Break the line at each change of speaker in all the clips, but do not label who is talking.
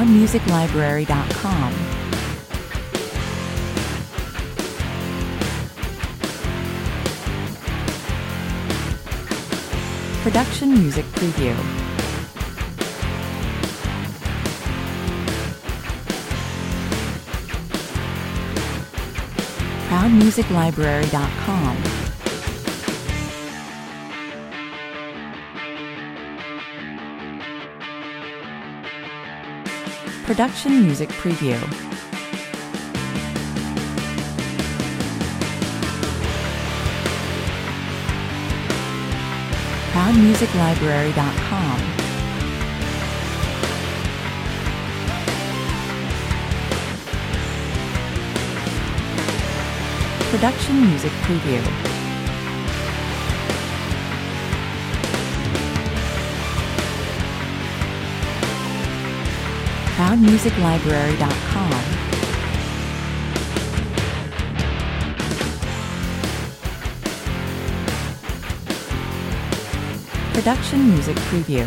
ProudMusicLibrary.com. Production Music Preview. ProudMusicLibrary.com. Production Music Preview. ProudMusicLibrary.com. Production Music Preview. ProudMusicLibrary.com. Production Music Preview.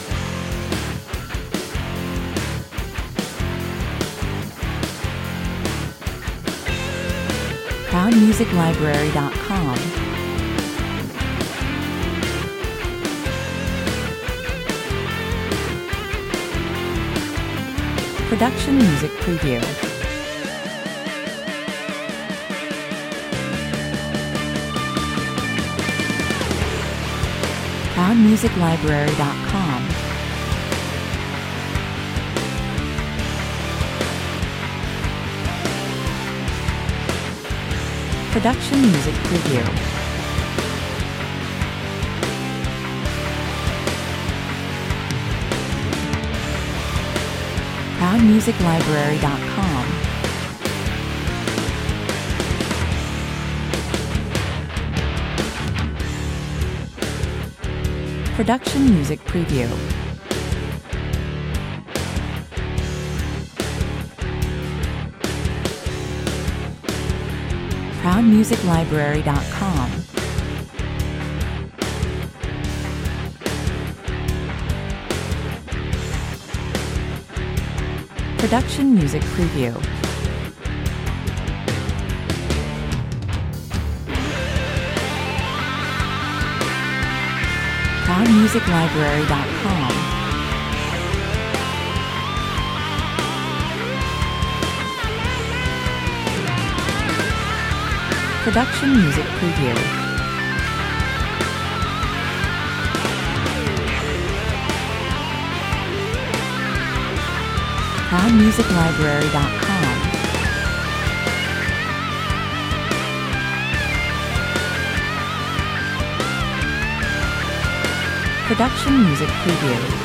ProudMusicLibrary.com. Production Music Preview. ProudMusicLibrary.com. Production Music Preview. ProudMusicLibrary.com. Production Music Preview. ProudMusicLibrary.com. Production Music Preview. ProudMusicLibrary.com. Production Music Preview. ProudMusicLibrary.com. Production Music Preview.